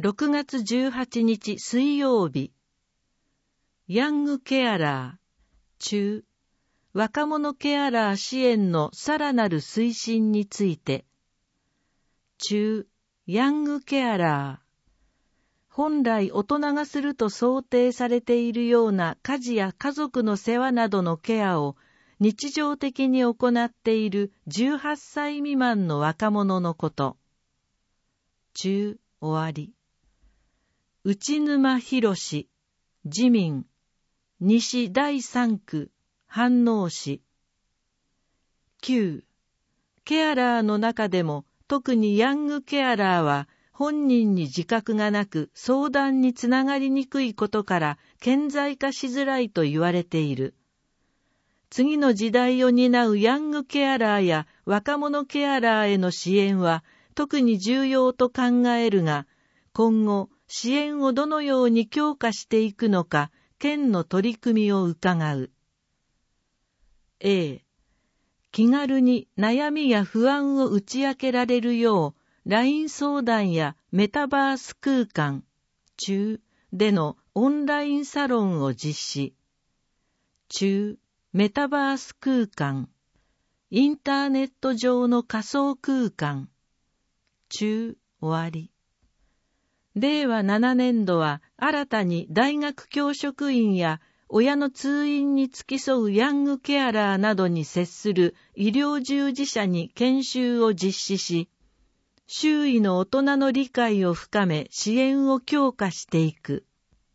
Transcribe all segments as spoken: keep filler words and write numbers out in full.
ろくがつじゅうはちにち水曜日、ヤングケアラー、中、若者ケアラー支援のさらなる推進について、中、ヤングケアラー、本来大人がすると想定されているような家事や家族の世話などのケアを日常的に行っているじゅうはっさい未満の若者のこと。中、終わり。内沼博史、自民、西だいさんく、飯能市。きゅう、ケアラーの中でも特にヤングケアラーは本人に自覚がなく相談につながりにくいことから顕在化しづらいと言われている。次の時代を担うヤングケアラーや若者ケアラーへの支援は特に重要と考えるが、今後支援をどのように強化していくのか、県の取り組みを伺う。A、気軽に悩みや不安を打ち明けられるよう、ライン 相談やメタバース空間、中でのオンラインサロンを実施。中、メタバース空間、インターネット上の仮想空間。中、終わり。れいわななねんどは新たに大学教職員や親の通院に付き添うヤングケアラーなどに接する医療従事者に研修を実施し、周囲の大人の理解を深め支援を強化していく。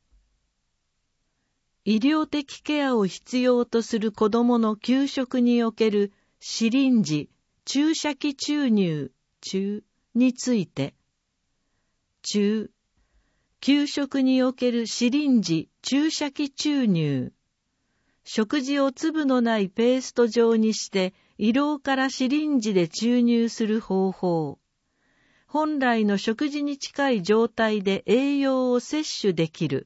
医療的ケアを必要とする子どもの給食におけるシリンジ、注射器注入、中について、中、給食におけるシリンジ、注射器注入。食事を粒のないペースト状にして、胃ろうからシリンジで注入する方法。本来の食事に近い状態で栄養を摂取できる。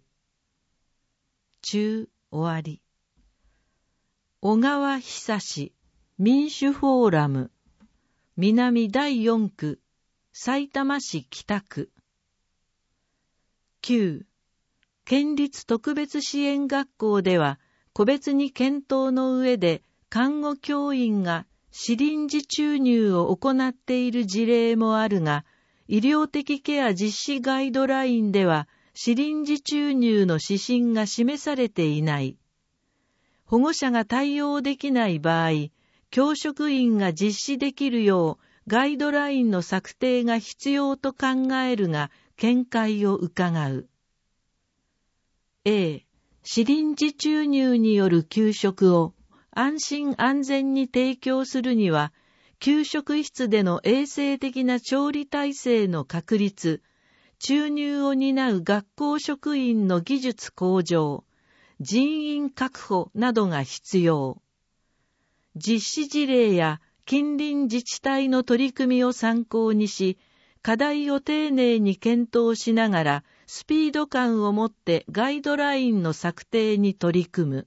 中、終わり。小川久志、民主フォーラム、南だいよんく、さいたま市北区。きゅう、県立特別支援学校では、個別に検討の上で、看護教員がシリンジ注入を行っている事例もあるが、医療的ケア実施ガイドラインでは、シリンジ注入の指針が示されていない。保護者が対応できない場合、教職員が実施できるようガイドラインの策定が必要と考えるが、見解を伺う。A、シリンジ注入による給食を安心安全に提供するには、給食室での衛生的な調理体制の確立、注入を担う学校職員の技術向上、人員確保などが必要。実施事例や近隣自治体の取り組みを参考にし、課題を丁寧に検討しながら、スピード感を持ってガイドラインの策定に取り組む。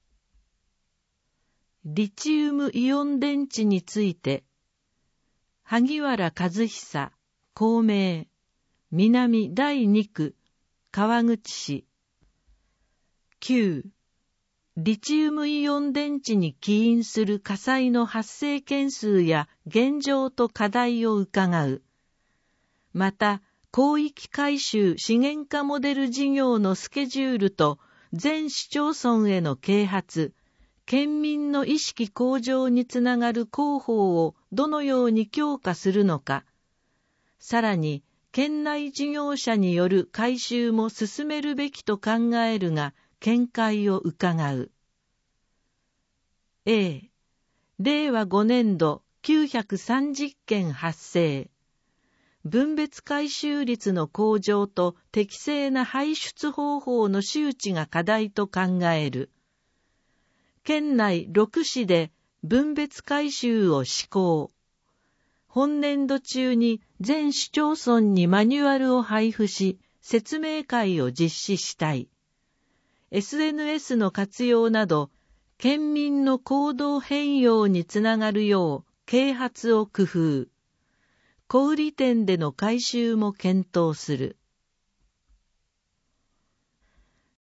リチウムイオン電池について、萩原和久、公明、南だいにく、川口市。きゅう、リチウムイオン電池に起因する火災の発生件数や現状と課題を伺う。また、広域改修資源化モデル事業のスケジュールと全市町村への啓発、県民の意識向上につながる広報をどのように強化するのか、さらに県内事業者による改修も進めるべきと考えるが、見解を伺う。A、れいわごねんどきゅうひゃくさんじゅっけん発生。分別回収率の向上と適正な排出方法の周知が課題と考える。県内ろくしで分別回収を施行。本年度中に全市町村にマニュアルを配布し、説明会を実施したい。エスエヌエス の活用など、県民の行動変容につながるよう啓発を工夫。小売店での改修も検討する。